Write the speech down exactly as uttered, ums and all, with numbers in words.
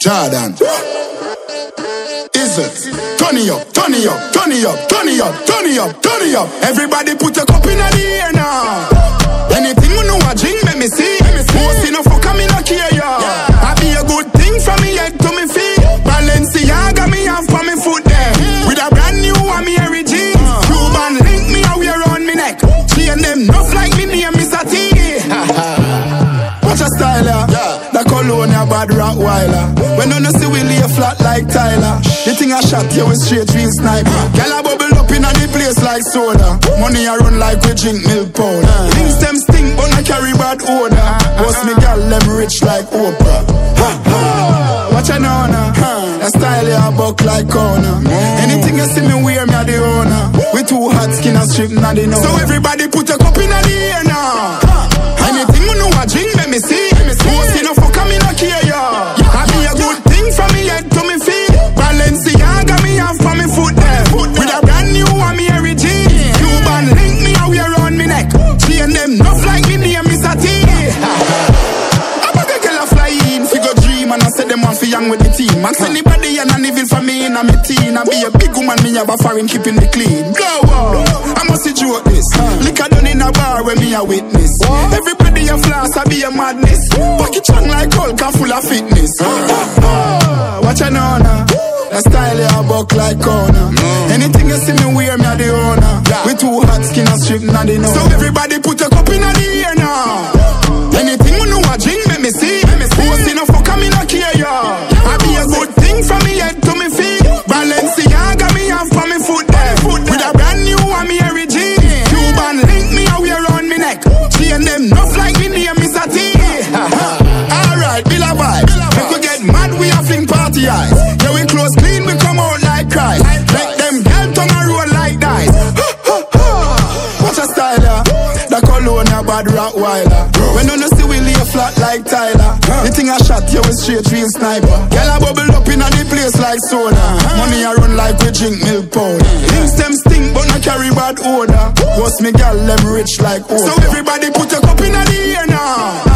Jordan. Is it? Turn it up, turn it up, turn it up, turn it up, turn it up, turn it up. Everybody put a cup in the air now. Anything you know I drink, make me see. Most enough for coming up here, yeah. I be a good thing from me head to me feet. Balenciaga me have for me foot there. With a brand new one me Harry G. Cuban link me a wear on me neck. She and them nuff like me name Mister T. Watch a style, yeah. The cologne a bad Rottweiler. When you see we lay flat like Tyler. The thing I shot you with straight real sniper. Girl a bubble up in the place like soda. Money a run like we drink milk powder. Things them stink but I carry bad odor. Boss me girl them rich like Oprah. Watch a nona. The style ya buck like corner. Anything you see me wear me a the owner. We too hot skin and strip na the know. So everybody put a cup in the air now. Anything you know I drink make me see. Most enough for coming up here, yeah. I be a good thing from me head to me feet. Balenciaga me have for me foot there. With a brand new one me Harry G. Cuban link me a wear on me neck. She and them nuff like me name Mister T. I'm a girl a fly in, figure dream, and I said them want fi young with the team. Ask anybody and I living for me in a me teen. I be a big woman, me have a foreign keeping me clean. Blow up, I must see joke this. Liquor done in a bar when me a witness. Everybody a floss, I be a madness. Pocket strong like Hulk, full of fitness. Watch a nona. The style ya buck like corner. Anything you see me wear, me a the owner. We too hot skin and strip na the know. So everybody put a cup in the air now. Anything you know I drink, make me see. Most enough for coming up here, yeah. I be a good thing from me head to me feet. Balenciaga me have for me foot there. With a brand new one me Harry G. Cuban link me a wear on me neck. She and them nuff like me name Mister T. Alright, Bill a vibe. If we get mad, we a fling party eyes. Yeah, we close clean, we come out like Christ. Let them girl tongue a roll like dice. Watch a style, yeah. The cologne a bad Rottweiler. When you see we lay flat like Tyler. The thing I shot you with straight real sniper. Girl a bubble up in the place like soda. Money a run like we drink milk powder. Things them stink but I carry bad odor. Boss me girl them rich like Oprah. So everybody put a cup in the air now.